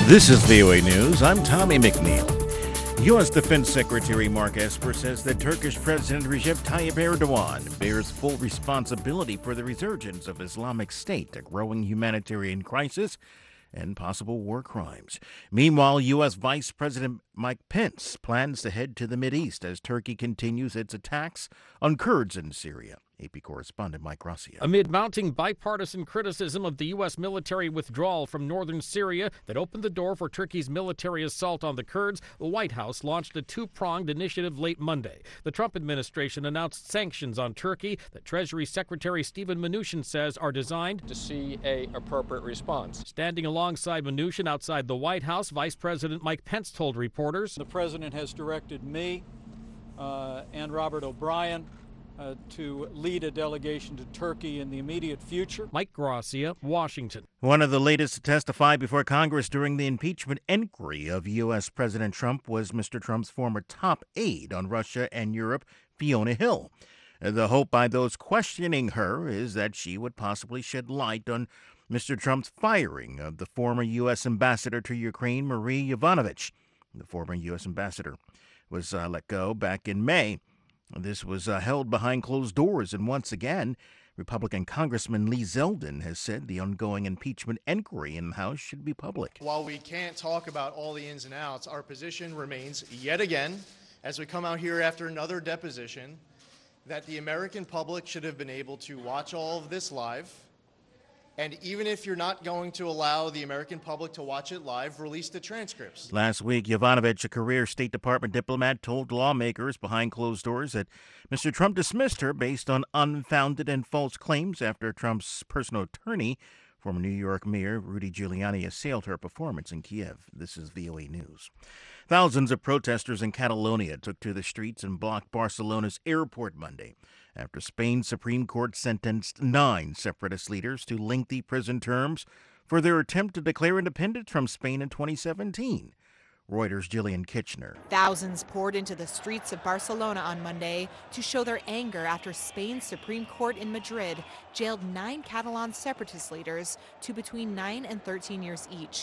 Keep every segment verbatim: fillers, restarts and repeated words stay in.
This is V O A News. I'm Tommy McNeil. U S. Defense Secretary Mark Esper says that Turkish President Recep Tayyip Erdogan bears full responsibility for the resurgence of Islamic State, a growing humanitarian crisis, and possible war crimes. Meanwhile, U S. Vice President Mike Pence plans to head to the Mideast as Turkey continues its attacks on Kurds in Syria. A P correspondent Mike Gracia. Amid mounting bipartisan criticism of the U S military withdrawal from northern Syria that opened the door for Turkey's military assault on the Kurds, the White House launched a two-pronged initiative late Monday. The Trump administration announced sanctions on Turkey that Treasury Secretary Steven Mnuchin says are designed to see a appropriate response. Standing alongside Mnuchin outside the White House, Vice President Mike Pence told reporters, "The president has directed me uh, and Robert O'Brien Uh, to lead a delegation to Turkey in the immediate future." Mike Gracia, Washington. One of the latest to testify before Congress during the impeachment inquiry of U S. President Trump was Mister Trump's former top aide on Russia and Europe, Fiona Hill. The hope by those questioning her is that she would possibly shed light on Mister Trump's firing of the former U S. ambassador to Ukraine, Marie Yovanovitch. The former U S. ambassador was uh, let go back in May. This was uh, held behind closed doors, and once again, Republican Congressman Lee Zeldin has said the ongoing impeachment inquiry in the House should be public. While we can't talk about all the ins and outs, our position remains yet again, as we come out here after another deposition, that the American public should have been able to watch all of this live. And even if you're not going to allow the American public to watch it live, release the transcripts. Last week, Yovanovitch, a career State Department diplomat, told lawmakers behind closed doors that Mister Trump dismissed her based on unfounded and false claims after Trump's personal attorney, former New York Mayor Rudy Giuliani, assailed her performance in Kiev. This is V O A News. Thousands of protesters in Catalonia took to the streets and blocked Barcelona's airport Monday after Spain's Supreme Court sentenced nine separatist leaders to lengthy prison terms for their attempt to declare independence from Spain in twenty seventeen. Reuters' Jillian Kitchener. Thousands poured into the streets of Barcelona on Monday to show their anger after Spain's Supreme Court in Madrid jailed nine Catalan separatist leaders to between nine and thirteen years each.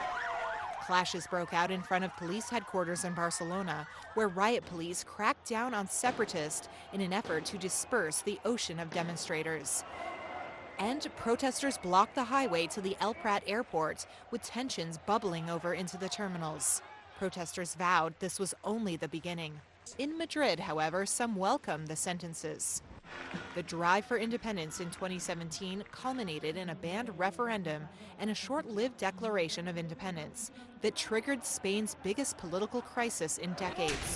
Clashes broke out in front of police headquarters in Barcelona, where riot police cracked down on separatists in an effort to disperse the ocean of demonstrators. And protesters blocked the highway to the El Prat airport, with tensions bubbling over into the terminals. Protesters vowed this was only the beginning. In Madrid, however, some welcomed the sentences. The drive for independence in twenty seventeen culminated in a banned referendum and a short-lived declaration of independence that triggered Spain's biggest political crisis in decades.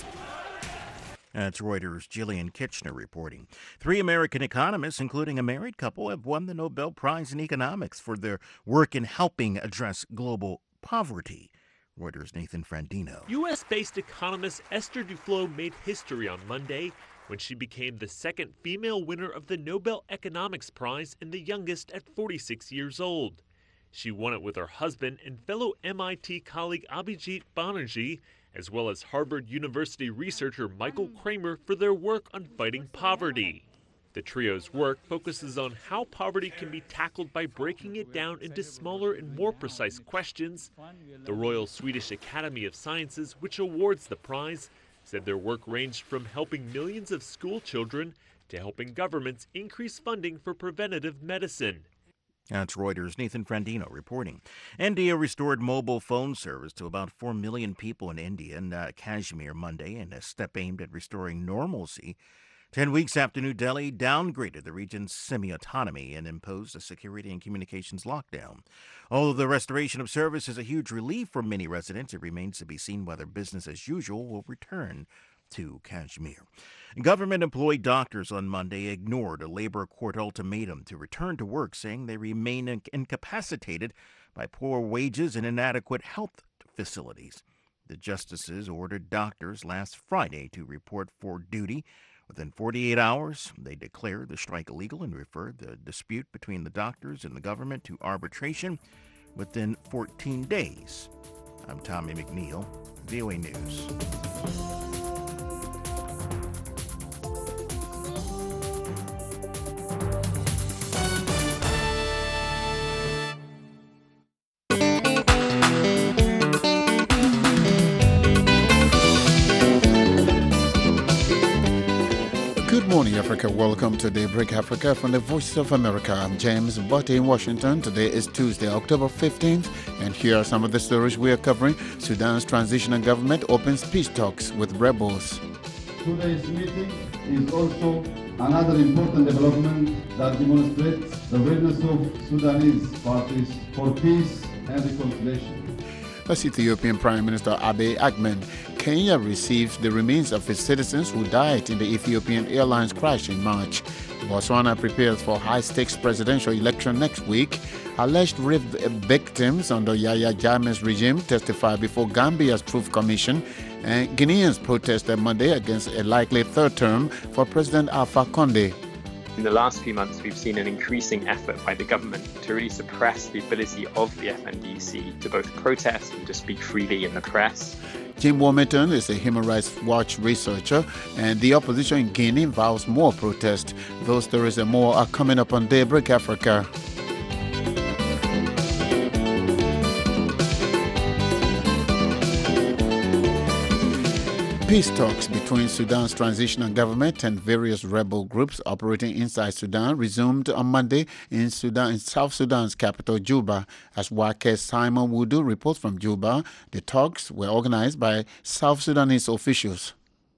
That's Reuters' Jillian Kitchener reporting. Three American economists, including a married couple, have won the Nobel Prize in Economics for their work in helping address global poverty. Reuters' Nathan Frandino. U S-based economist Esther Duflo made history on Monday when she became the second female winner of the Nobel Economics Prize and the youngest at forty-six years old. She won it with her husband and fellow M I T colleague Abhijit Banerjee, as well as Harvard University researcher Michael Kramer for their work on fighting poverty. The trio's work focuses on how poverty can be tackled by breaking it down into smaller and more precise questions. The Royal Swedish Academy of Sciences, which awards the prize, said their work ranged from helping millions of school children to helping governments increase funding for preventative medicine. That's Reuters' Nathan Frandino reporting. India restored mobile phone service to about four million people in India and uh, Kashmir Monday in a step aimed at restoring normalcy. Ten weeks after New Delhi downgraded the region's semi-autonomy and imposed a security and communications lockdown. Although the restoration of service is a huge relief for many residents, it remains to be seen whether business as usual will return to Kashmir. Government-employed doctors on Monday ignored a labor court ultimatum to return to work, saying they remain incapacitated by poor wages and inadequate health facilities. The justices ordered doctors last Friday to report for duty. Within forty-eight hours, they declared the strike illegal and referred the dispute between the doctors and the government to arbitration within fourteen days. I'm Tommy McNeil, V O A News. morning, Africa. Welcome to Daybreak Africa from the Voice of America. I'm James Botte in Washington. Today is Tuesday, October fifteenth, and here are some of the stories we are covering. Sudan's transitional government opens peace talks with rebels. Today's meeting is also another important development that demonstrates the readiness of Sudanese parties for peace and reconciliation. As Ethiopian Prime Minister Abiy Ahmed, Kenya receives the remains of its citizens who died in the Ethiopian Airlines crash in March. Botswana prepares for high-stakes presidential election next week. Alleged rape victims under Yahya Jammeh's regime testify before Gambia's Truth Commission. And Guineans protested Monday against a likely third term for President Alpha Condé. In the last few months, we've seen an increasing effort by the government to really suppress the ability of the F N D C to both protest and to speak freely in the press. Jim Warmington is a Human Rights Watch researcher, and the opposition in Guinea vows more protest. Those stories and more are coming up on Daybreak Africa. Peace talks between Sudan's transitional government and various rebel groups operating inside Sudan resumed on Monday in Sudan, in South Sudan's capital, Juba. As Wake's Simon Wudu reports from Juba, the talks were organized by South Sudanese officials.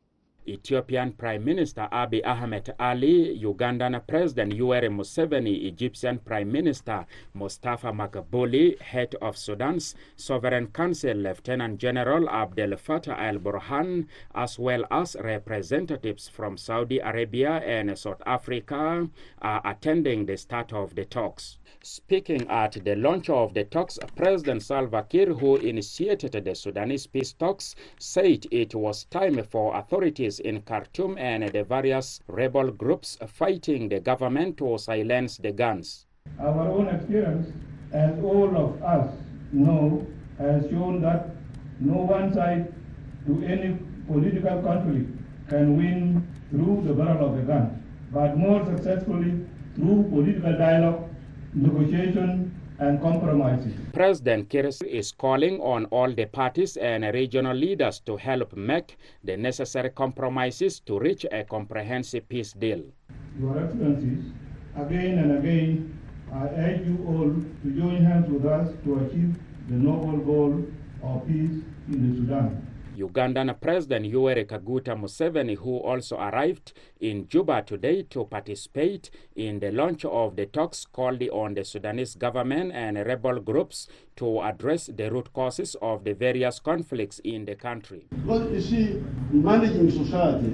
Ethiopian Prime Minister Abiy Ahmed Ali, Ugandan President Yoweri Museveni, Egyptian Prime Minister Mustafa Maghbouli, head of Sudan's Sovereign Council Lieutenant General Abdel Fattah al-Burhan, as well as representatives from Saudi Arabia and South Africa, are attending the start of the talks. Speaking at the launch of the talks, President Salva Kiir, who initiated the Sudanese peace talks, said it was time for authorities in Khartoum and the various rebel groups fighting the government to silence the guns. Our own experience, as all of us know, has shown that no one side to any political conflict can win through the barrel of a gun, but more successfully through political dialogue, negotiation, and compromises. President Kiir is calling on all the parties and regional leaders to help make the necessary compromises to reach a comprehensive peace deal. Your Excellencies, again and again, I urge you all to join hands with us to achieve the noble goal of peace in the Sudan. Ugandan President Yoweri Kaguta Museveni, who also arrived in Juba today to participate in the launch of the talks, called on the Sudanese government and rebel groups to address the root causes of the various conflicts in the country. Because you see, managing society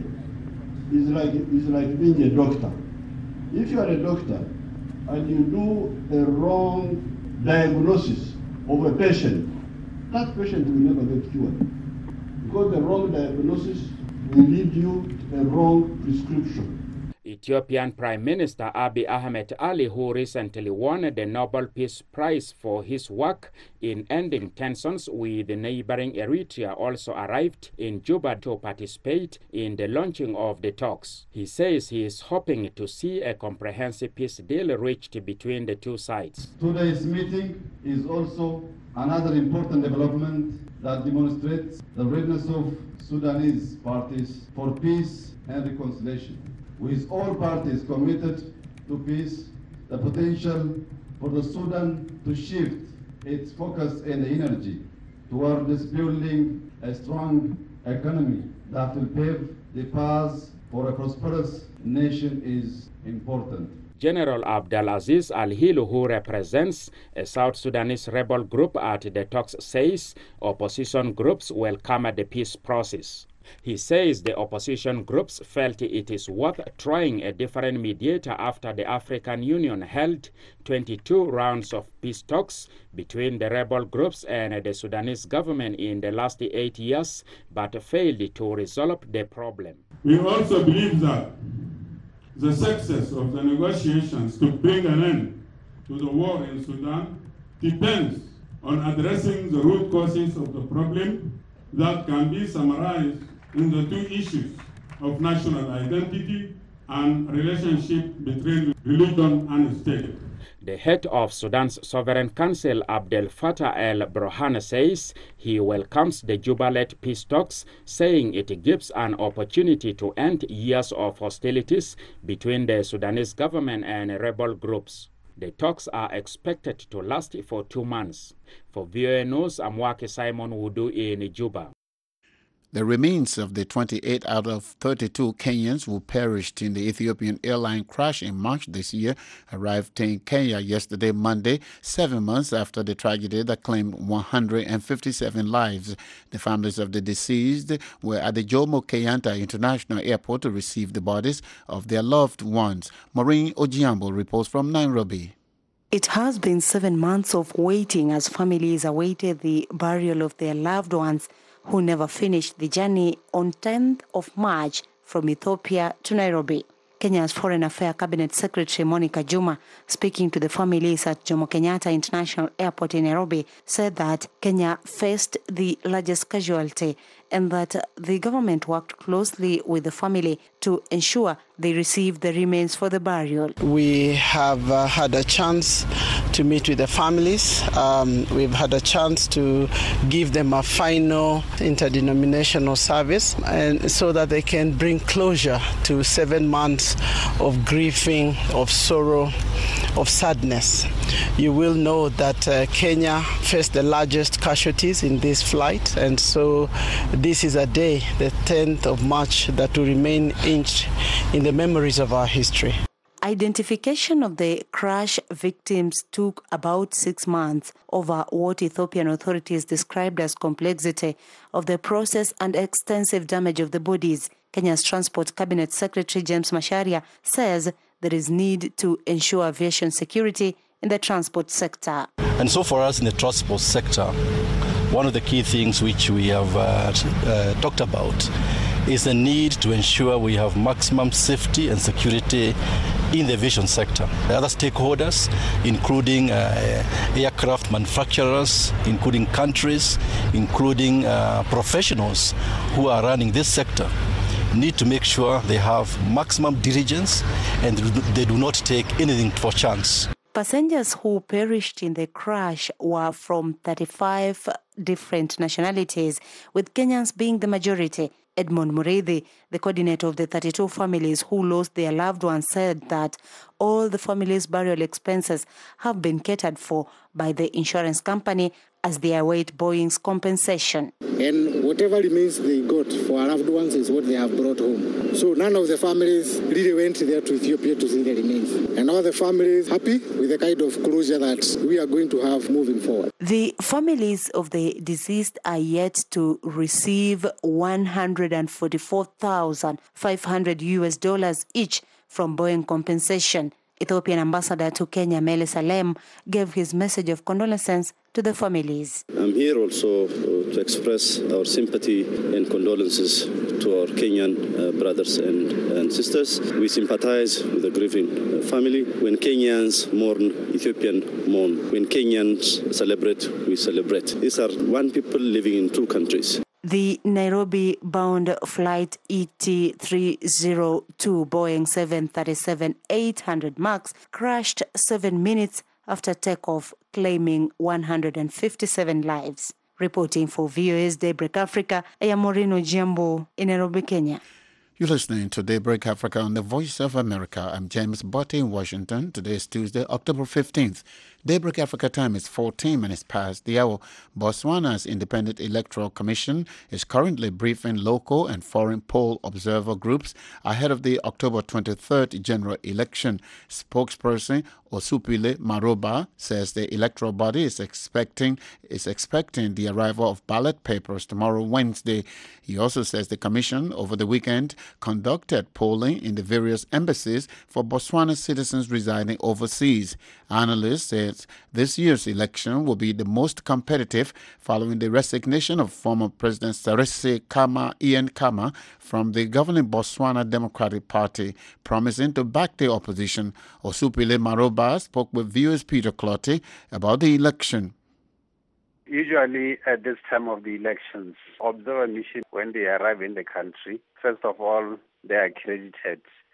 is like, is like being a doctor. If you are a doctor and you do a wrong diagnosis of a patient, that patient will never get cured. Because the wrong diagnosis will lead you to a wrong prescription. Ethiopian Prime Minister Abiy Ahmed Ali, who recently won the Nobel Peace Prize for his work in ending tensions with neighboring Eritrea, also arrived in Juba to participate in the launching of the talks. He says he is hoping to see a comprehensive peace deal reached between the two sides. Today's meeting is also another important development that demonstrates the readiness of Sudanese parties for peace and reconciliation. With all parties committed to peace, the potential for the Sudan to shift its focus and energy towards building a strong economy that will pave the path for a prosperous nation is important. General Abdelaziz Al-Hilu, who represents a South Sudanese rebel group at the talks, says opposition groups welcome the peace process. He says the opposition groups felt it is worth trying a different mediator after the African Union held twenty-two rounds of peace talks between the rebel groups and the Sudanese government in the last eight years, but failed to resolve the problem. We also believe that the success of the negotiations to bring an end to the war in Sudan depends on addressing the root causes of the problem that can be summarized in the two issues of national identity and relationship between religion and state. The head of Sudan's Sovereign Council, Abdel Fattah el-Burhan, says he welcomes the Juba-led peace talks, saying it gives an opportunity to end years of hostilities between the Sudanese government and rebel groups. The talks are expected to last for two months. For V O A News, I'm Wake Simon Wudu in Juba. The remains of the twenty-eight out of thirty-two Kenyans who perished in the Ethiopian airline crash in March this year arrived in Kenya yesterday, Monday, seven months after the tragedy that claimed one hundred fifty-seven lives. The families of the deceased were at the Jomo Kenyatta International Airport to receive the bodies of their loved ones. Maureen Ojiambo reports from Nairobi. It has been seven months of waiting as families awaited the burial of their loved ones who never finished the journey on tenth of March from Ethiopia to Nairobi. Kenya's Foreign Affairs Cabinet Secretary Monica Juma, speaking to the families at Jomo Kenyatta International Airport in Nairobi, said that Kenya faced the largest casualty and that the government worked closely with the family to ensure they received the remains for the burial. We have uh, had a chance to meet with the families. Um, we've had a chance to give them a final interdenominational service, and so that they can bring closure to seven months of grieving, of sorrow, of sadness. You will know that uh, Kenya faced the largest casualties in this flight, and so this is a day, the tenth of March, that will remain etched in the memories of our history. Identification of the crash victims took about six months over what Ethiopian authorities described as complexity of the process and extensive damage of the bodies. Kenya's Transport Cabinet Secretary James Macharia says there is need to ensure aviation security in the transport sector. And so for us in the transport sector, one of the key things which we have uh, uh, talked about is the need to ensure we have maximum safety and security in the aviation sector. The other stakeholders, including uh, aircraft manufacturers, including countries, including uh, professionals who are running this sector, need to make sure they have maximum diligence and they do not take anything for chance. Passengers who perished in the crash were from thirty-five different nationalities, with Kenyans being the majority. Edmond Mureithi, the coordinator of the thirty-two families who lost their loved ones, said that all the families' burial expenses have been catered for by the insurance company as they await Boeing's compensation. And whatever remains they got for our loved ones is what they have brought home. So none of the families really went there to Ethiopia to see the remains. And all the families happy with the kind of closure that we are going to have moving forward. The families of the deceased are yet to receive one hundred forty-four thousand five hundred U S dollars each from Boeing compensation. Ethiopian ambassador to Kenya, Mele Salem, gave his message of condolences to the families. I'm here also uh, to express our sympathy and condolences to our Kenyan uh, brothers and, and sisters. We sympathize with the grieving uh, family. When Kenyans mourn, Ethiopian mourn. When Kenyans celebrate, we celebrate. These are one people living in two countries. The Nairobi-bound flight E T three oh two Boeing seven thirty-seven eight hundred MAX crashed seven minutes after takeoff, claiming one hundred fifty-seven lives. Reporting for V O A's Daybreak Africa, I am Maureen Ojiambo in Nairobi, Kenya. You're listening to Daybreak Africa on the Voice of America. I'm James Botte in Washington. Today is Tuesday, October fifteenth. Daybreak Africa time is fourteen minutes past the hour. Botswana's Independent Electoral Commission is currently briefing local and foreign poll observer groups ahead of the October twenty-third general election. Spokesperson Osupile Maroba says the electoral body is expecting is expecting the arrival of ballot papers tomorrow, Wednesday. He also says the commission over the weekend conducted polling in the various embassies for Botswana citizens residing overseas. Analysts say this year's election will be the most competitive following the resignation of former President Seretse Khama Ian Khama from the governing Botswana Democratic Party, promising to back the opposition. Osupile Maroba spoke with V O A's Peter Clotty about the election. Usually at this time of the elections, observer mission, when they arrive in the country, first of all, they are accredited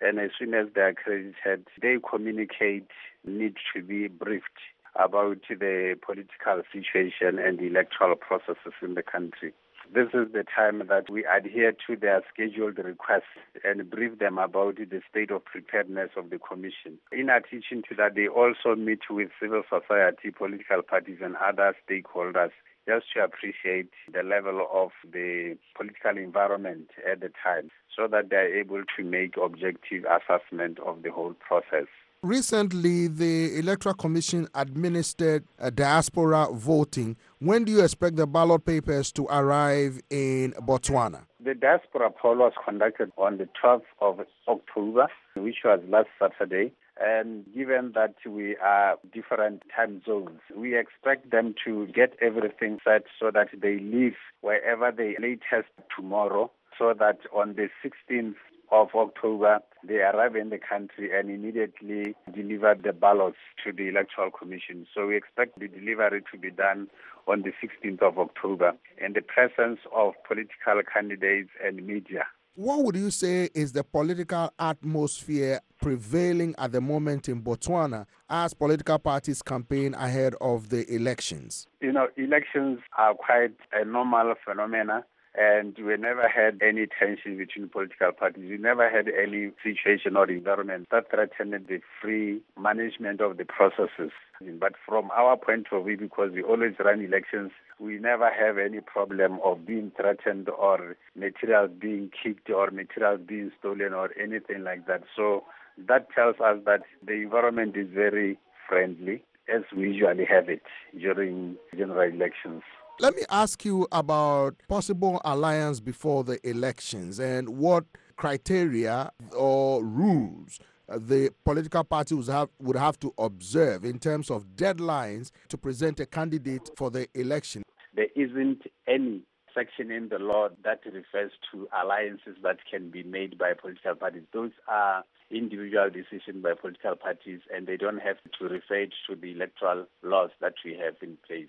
and as soon as they are accredited, they communicate, need to be briefed about the political situation and the electoral processes in the country. This is the time that we adhere to their scheduled requests and brief them about the state of preparedness of the Commission. In addition to that, they also meet with civil society, political parties and other stakeholders just to appreciate the level of the political environment at the time so that they are able to make objective assessment of the whole process. Recently, the Electoral Commission administered a diaspora voting. When do you expect the ballot papers to arrive in Botswana? The diaspora poll was conducted on the twelfth of October, which was last Saturday. And given that we are different time zones, we expect them to get everything set so that they leave wherever they latest tomorrow, so that on the sixteenth of October, they arrive in the country and immediately deliver the ballots to the Electoral Commission. So we expect the delivery to be done on the sixteenth of October in the presence of political candidates and media. What would you say is the political atmosphere prevailing at the moment in Botswana as political parties campaign ahead of the elections? You know, elections are quite a normal phenomenon. And we never had any tension between political parties. We never had any situation or environment that threatened the free management of the processes. But from our point of view, because we always run elections, we never have any problem of being threatened or materials being kicked or materials being stolen or anything like that. So that tells us that the environment is very friendly, as we usually have it during general elections. Let me ask you about possible alliance before the elections and what criteria or rules the political party would have, would have to observe in terms of deadlines to present a candidate for the election. There isn't any section in the law that refers to alliances that can be made by political parties. Those are individual decisions by political parties, and they don't have to refer to the electoral laws that we have in place.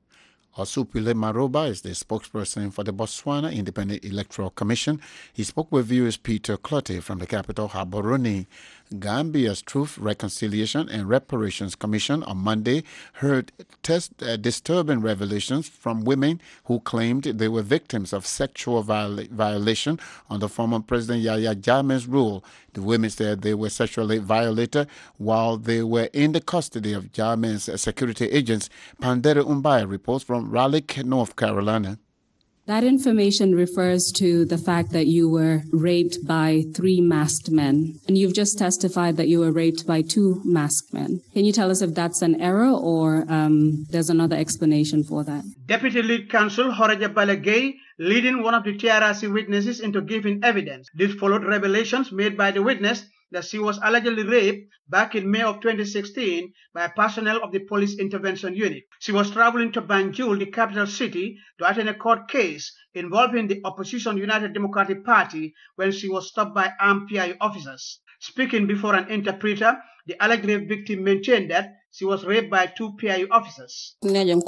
Osupile Maroba is the spokesperson for the Botswana Independent Electoral Commission. He spoke with viewers Peter Clotte from the capital, Gaborone. Gambia's Truth, Reconciliation and Reparations Commission on Monday heard test, uh, disturbing revelations from women who claimed they were victims of sexual viola- violation under former President Yahya Jammeh's rule. The women said they were sexually violated while they were in the custody of Jammeh's uh, security agents. Pandere Umbai reports from Raleigh, North Carolina. That information refers to the fact that you were raped by three masked men, and you've just testified that you were raped by two masked men. Can you tell us if that's an error or um, there's another explanation for that? Deputy Lead Counsel Horaja Balagay leading one of the T R R C witnesses into giving evidence. This followed revelations made by the witness that she was allegedly raped back in May of twenty sixteen by personnel of the Police Intervention Unit. She was traveling to Banjul, the capital city, to attend a court case involving the opposition United Democratic Party when she was stopped by armed P I U officers. Speaking before an interpreter, the alleged rape victim maintained that she was raped by two P I U officers.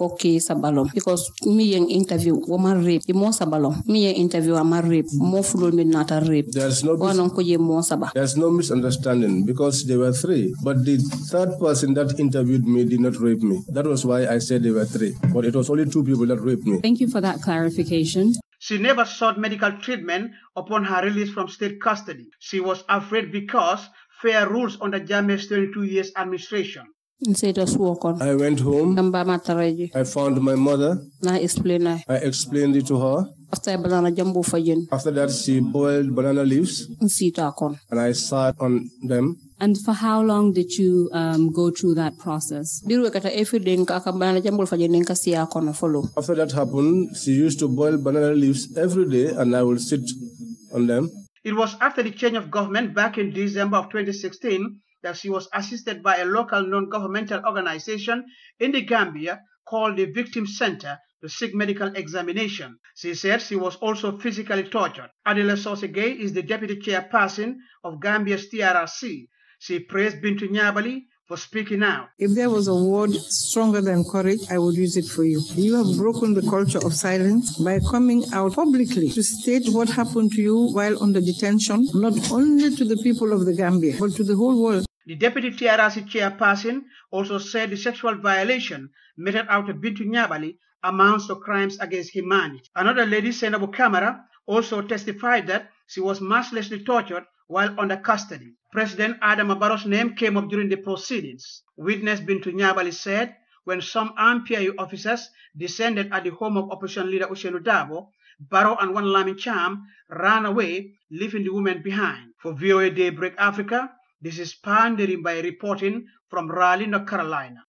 Because me in interview woman rape mo sabalom me interview ama rape mo fulol me nata rape. There's no mis- There's no misunderstanding because there were three, but the third person that interviewed me did not rape me. That was why I said there were three, but it was only two people that raped me. Thank you for that clarification. She never sought medical treatment upon her release from state custody. She was afraid because fair rules under Jammeh's twenty-two years administration. I went home. I found my mother. I explained it to her. After that, she boiled banana leaves. And I sat on them. And for how long did you um, go through that process? After that happened, she used to boil banana leaves every day, and I would sit on them. It was after the change of government back in December of twenty sixteen that she was assisted by a local non-governmental organization in the Gambia called the Victim Center to seek medical examination. She said she was also physically tortured. Adela Sosegay is the deputy chairperson of Gambia's T R R C. She praised Bintu Nyabali for speaking out. If there was a word stronger than courage, I would use it for you. You have broken the culture of silence by coming out publicly to state what happened to you while under detention, not only to the people of the Gambia, but to the whole world. The deputy T R R C chairperson also said the sexual violation meted out to Bintu Nyabali amounts to crimes against humanity. Another lady, Senabu Kamara, also testified that she was mercilessly tortured while under custody. President Adam Barrow's name came up during the proceedings. Witness Bintu Nyabali said when some armed P I U officers descended at the home of opposition leader Ousainou Darboe, Barrow and one Lamin Cham ran away, leaving the women behind. For V O A Daybreak Africa, this is Pandering by reporting from Raleigh, North Carolina.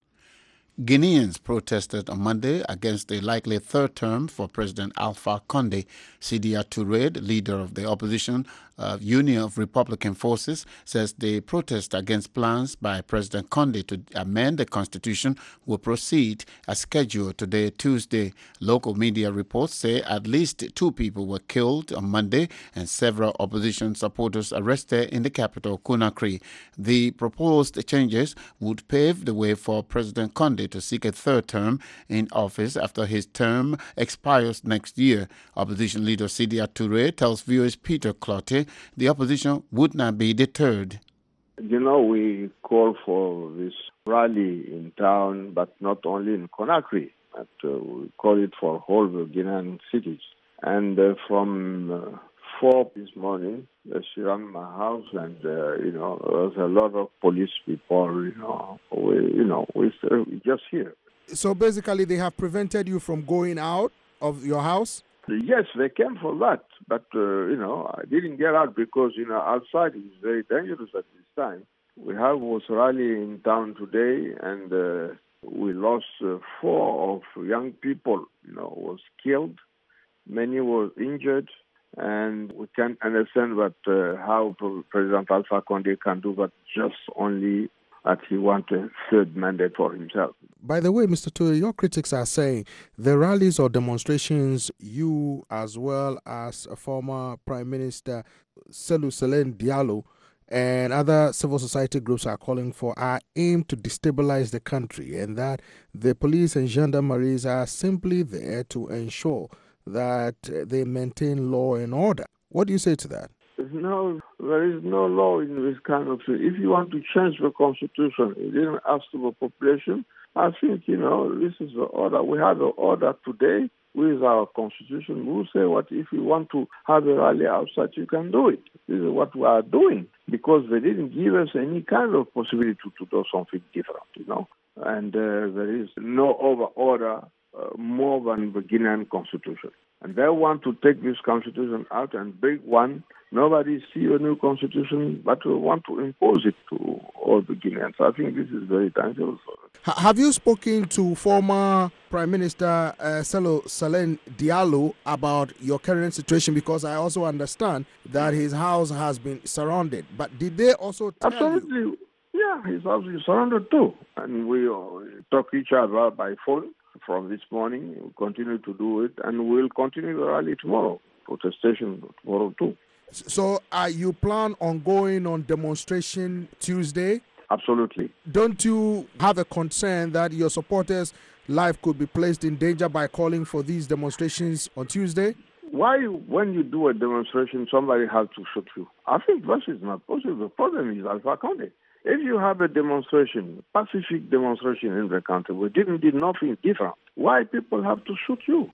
Guineans protested on Monday against a likely third term for President Alpha Condé. Sidia Touré, the leader of the opposition uh, Union of Republican Forces, says the protest against plans by President Condé to amend the constitution will proceed as scheduled today, Tuesday. Local media reports say at least two people were killed on Monday and several opposition supporters arrested in the capital, Conakry. The proposed changes would pave the way for President Condé to seek a third term in office after his term expires next year. Opposition leader Sidia Touré tells viewers Peter Clottey the opposition would not be deterred. You know, we call for this rally in town, but not only in Conakry, but uh, we call it for whole Guinean cities. And uh, from uh, four this morning, they surrounded my house, and uh, you know, there was a lot of police people. You know, we, you know, we uh, just here. So basically, they have prevented you from going out of your house? Yes, they came for that, but uh, you know, I didn't get out because you know outside is very dangerous at this time. We have was rally in town today, and uh, we lost uh, four of young people. You know, was killed, many were injured, and we can't understand what uh, how President Alpha Condé can do that just only that he wants a third mandate for himself. By the way, Mister Touré, your critics are saying the rallies or demonstrations you, as well as former Prime Minister Cellou Dalein Diallo and other civil society groups are calling for, are aimed to destabilize the country, and that the police and gendarmeries are simply there to ensure that they maintain law and order. What do you say to that? No, there is no law in this kind of thing. If you want to change the constitution, you didn't ask the population. I think, you know, this is the order. We have the order today with our constitution. We will say what if you want to have a rally outside, you can do it. This is what we are doing because they didn't give us any kind of possibility to, to do something different, you know. And uh, there is no over order uh, more than the Guinean constitution. And they want to take this constitution out and bring one. Nobody see a new constitution, but we want to impose it to all the Guineans. I think this is very dangerous. Have you spoken to former Prime Minister uh, Cellou Dalein Diallo about your current situation? Because I also understand that his house has been surrounded. But did they also tell Absolutely. you? Yeah, his house is surrounded too. And we uh, talk each other by phone from this morning. We'll continue to do it, and we'll continue the rally tomorrow, protestation tomorrow too. So uh, you plan on going on demonstration Tuesday? Absolutely. Don't you have a concern that your supporters' life could be placed in danger by calling for these demonstrations on Tuesday? Why, when you do a demonstration, somebody has to shoot you? I think that is not possible. The problem is Alpha Condé. If you have a demonstration, pacific demonstration in the country, we didn't do nothing different. Why people have to shoot you?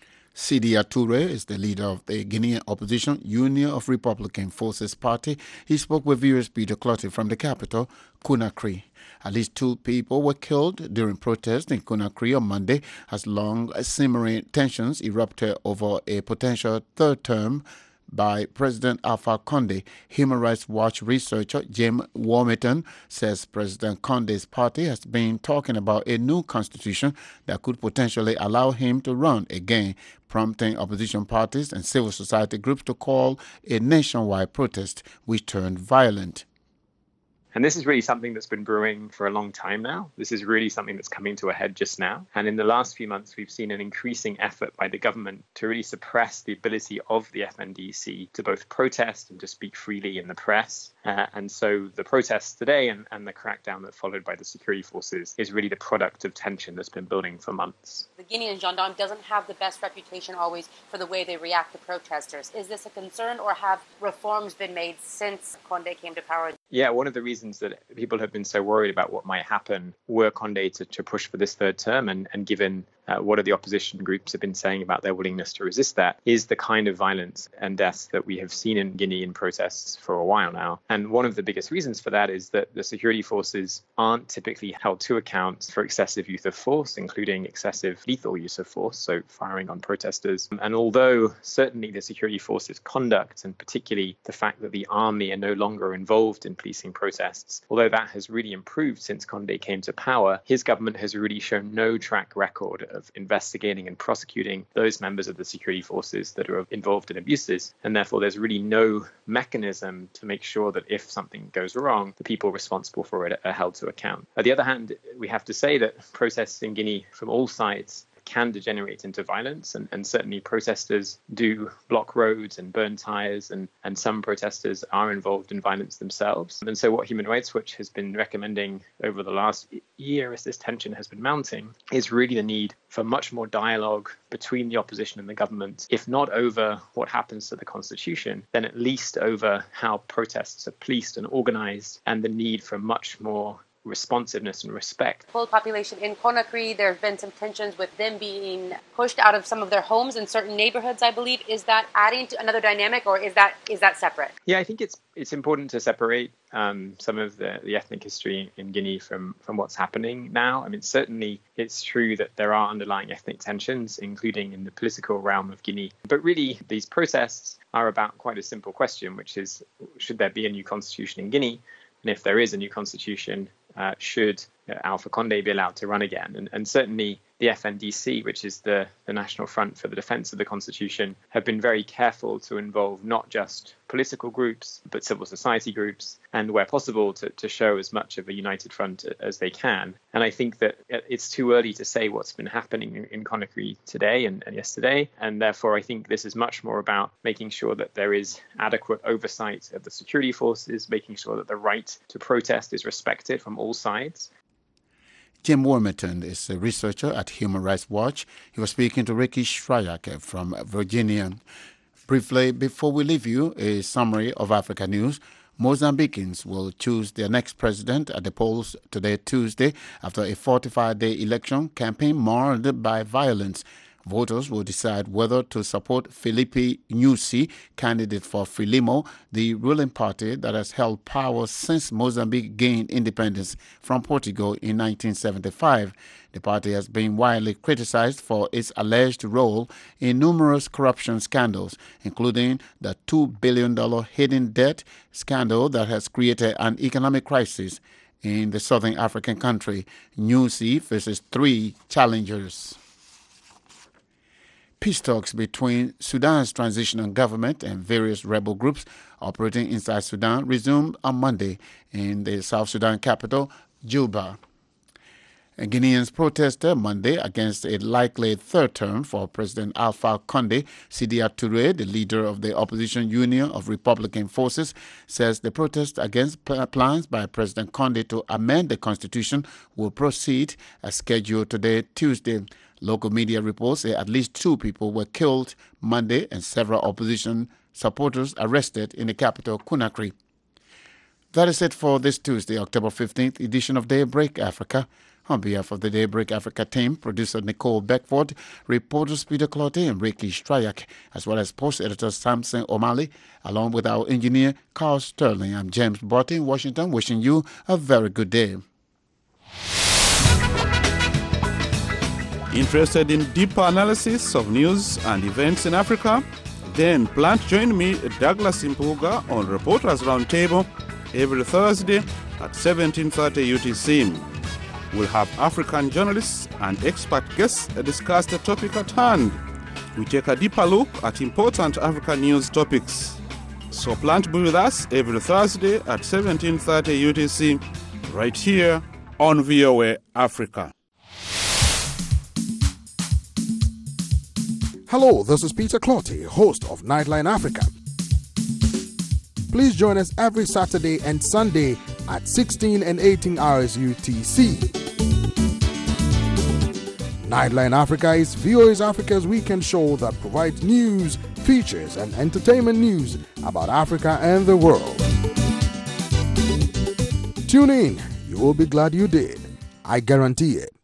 Sidia Touré is the leader of the Guinean opposition Union of Republican Forces party. He spoke with viewers Peter Clottey from the capital, Conakry. At least two people were killed during protests in Conakry on Monday as long simmering tensions erupted over a potential third term by President Alpha Condé. Human Rights Watch researcher Jim Warmington says President Condé's party has been talking about a new constitution that could potentially allow him to run again, prompting opposition parties and civil society groups to call a nationwide protest which turned violent. And this is really something that's been brewing for a long time now. This is really something that's coming to a head just now. And in the last few months, we've seen an increasing effort by the government to really suppress the ability of the F N D C to both protest and to speak freely in the press. Uh, and so the protests today and, and the crackdown that followed by the security forces is really the product of tension that's been building for months. The Guinean gendarme doesn't have the best reputation always for the way they react to protesters. Is this a concern, or have reforms been made since Condé came to power? Yeah, one of the reasons that people have been so worried about what might happen were Condé to, to push for this third term, and, and given uh, what are the opposition groups have been saying about their willingness to resist that, is the kind of violence and deaths that we have seen in Guinea in protests for a while now. And one of the biggest reasons for that is that the security forces aren't typically held to account for excessive use of force, including excessive lethal use of force, so firing on protesters. And although certainly the security forces' conduct, and particularly the fact that the army are no longer involved in policing protests, although that has really improved since Condé came to power, his government has really shown no track record of investigating and prosecuting those members of the security forces that are involved in abuses. And therefore, there's really no mechanism to make sure that if something goes wrong, the people responsible for it are held to account. On the other hand, we have to say that protests in Guinea from all sides can degenerate into violence, and, and certainly protesters do block roads and burn tires, and, and some protesters are involved in violence themselves. And so what Human Rights Watch has been recommending over the last year as this tension has been mounting is really the need for much more dialogue between the opposition and the government, if not over what happens to the constitution, then at least over how protests are policed and organized, and the need for much more responsiveness and respect. Full population in Conakry, there have been some tensions with them being pushed out of some of their homes in certain neighborhoods, I believe. Is that adding to another dynamic, or is that is that separate? Yeah, I think it's it's important to separate um, some of the, the ethnic history in Guinea from, from what's happening now. I mean, certainly it's true that there are underlying ethnic tensions, including in the political realm of Guinea. But really, these protests are about quite a simple question, which is, should there be a new constitution in Guinea? And if there is a new constitution, uh, should uh, Alpha Condé be allowed to run again? And, and certainly the F N D C, which is the, the National Front for the Defence of the Constitution, have been very careful to involve not just political groups, but civil society groups, and where possible to, to show as much of a united front as they can. And I think that it's too early to say what's been happening in, in Conakry today and, and yesterday. And therefore, I think this is much more about making sure that there is adequate oversight of the security forces, making sure that the right to protest is respected from all sides. Jim Wormington is a researcher at Human Rights Watch. He was speaking to Ricky Shryack from Virginia. Briefly, before we leave you, a summary of Africa news. Mozambicans will choose their next president at the polls today, Tuesday, after a forty-five day election campaign marred by violence. Voters will decide whether to support Filipe Nyusi, candidate for Frelimo, the ruling party that has held power since Mozambique gained independence from Portugal in nineteen seventy-five. The party has been widely criticized for its alleged role in numerous corruption scandals, including the two billion dollars hidden debt scandal that has created an economic crisis in the southern African country. Nyusi faces three challengers. Peace talks between Sudan's transitional government and various rebel groups operating inside Sudan resumed on Monday in the South Sudan capital, Juba. And Guineans protested Monday against a likely third term for President Alpha Condé. Sidia Touré, the leader of the opposition Union of Republican Forces, says the protest against plans by President Condé to amend the constitution will proceed as scheduled today, Tuesday. Local media reports say at least two people were killed Monday and several opposition supporters arrested in the capital, Conakry. That is it for this Tuesday, October fifteenth edition of Daybreak Africa. On behalf of the Daybreak Africa team, producer Nicole Beckford, reporters Peter Clotte and Ricky Stryak, as well as post editor Samson O'Malley, along with our engineer Carl Sterling. I'm James Botte in Washington, wishing you a very good day. Interested in deeper analysis of news and events in Africa? Then plan to join me, Douglas Impuga, on Reporters Roundtable every Thursday at seventeen thirty U T C. We'll have African journalists and expert guests discuss the topic at hand. We take a deeper look at important African news topics. So plan to be with us every Thursday at seventeen thirty U T C, right here on V O A Africa. Hello, this is Peter Clotty, host of Nightline Africa. Please join us every Saturday and Sunday at sixteen and eighteen hours U T C. Nightline Africa is V O A's Africa's weekend show that provides news, features, and entertainment news about Africa and the world. Tune in. You will be glad you did. I guarantee it.